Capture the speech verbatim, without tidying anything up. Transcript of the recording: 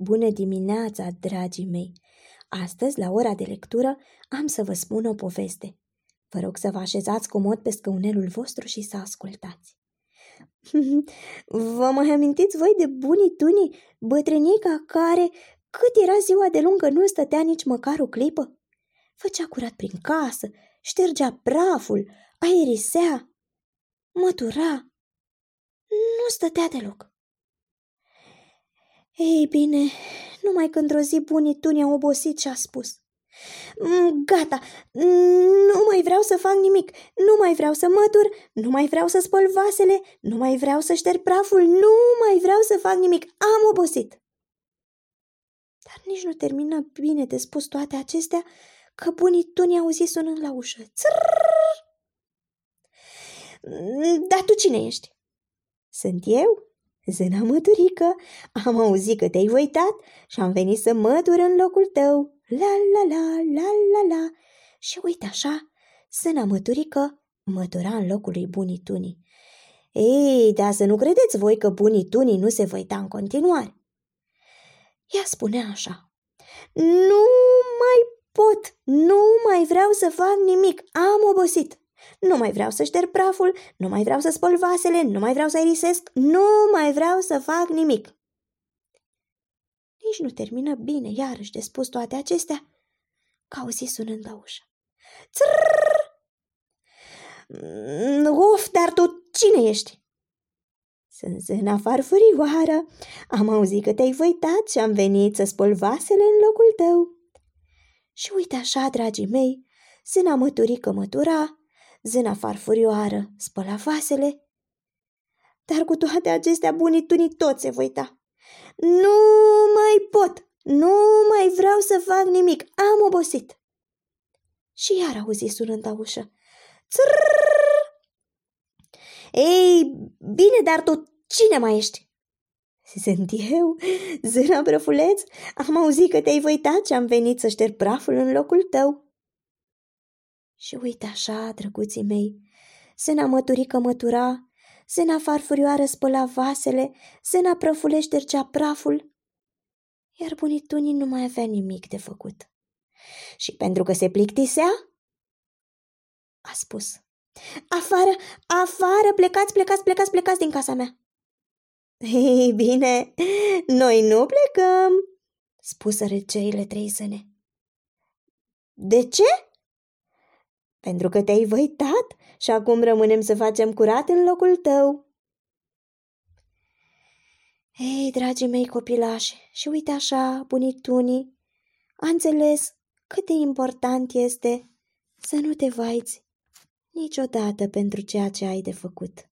Bună dimineața, dragii mei! Astăzi, la ora de lectură, am să vă spun o poveste. Vă rog să vă așezați comod pe scaunelul vostru și să ascultați. Vă mai amintiți voi de bunii tunii, bătrânica care, cât era ziua de lungă, nu stătea nici măcar o clipă? Făcea curat prin casă, ștergea praful, aerisea, mătura. Nu stătea deloc. Ei bine, numai că într-o zi bunii tuni a obosit și a spus: Gata, nu mai vreau să fac nimic, nu mai vreau să mătur, nu mai vreau să spăl vasele, nu mai vreau să șterg praful, nu mai vreau să fac nimic, am obosit. Dar nici nu termină bine de spus toate acestea, că bunii tuni au auzit sunând la ușă. Țrrrr! Dar tu cine ești? Sunt eu, zâna măturică, am auzit că te-ai uitat și am venit să mătur în locul tău. La la la la la la. Și uite așa, zâna măturică mătura în locul lui bunii tunii. Ei, dar să nu credeți voi că bunii tunii nu se văita în continuare. Ea spunea așa: Nu mai pot, nu mai vreau să fac nimic, am obosit. Nu mai vreau să șterg praful, nu mai vreau să spăl vasele, nu mai vreau să aerisesc, nu mai vreau să fac nimic. Nici nu termină bine iarăși de spus toate acestea, că auzi sunând la ușă. Țrrrr! Of, dar tu cine ești? Sunt zâna Farfurioară, am auzit că te-ai văitat și am venit să spăl vasele în locul tău. Și uite așa, dragii mei, zâna măturică mătura, zâna Farfurioară spăla vasele, dar cu toate acestea bunii tunii tot se văita. Nu mai pot, nu mai vreau să fac nimic, am obosit. Și iar auzi sunând la ușă. Țrrrr! Ei, bine, dar tu cine mai ești? Sunt eu, zâna Prăfuleț, am auzit că te-ai văitat și am venit să șterg praful în locul tău. Și uite așa, drăguții mei, zâna măturică mătura, zâna Farfurioară spăla vasele, zâna Prăfuleț ștergea praful, iar bunii tunii nu mai avea nimic de făcut. Și pentru că se plictisea, a spus: Afară, afară, plecați, plecați, plecați, plecați din casa mea. Ei bine, noi nu plecăm, spuseră ceile trei zâne. De ce? Pentru că te-ai văitat și acum rămânem să facem curat în locul tău. Ei, dragii mei copilași, și uite așa, bunii tunii a înțeles cât de important este să nu te vaiți niciodată pentru ceea ce ai de făcut.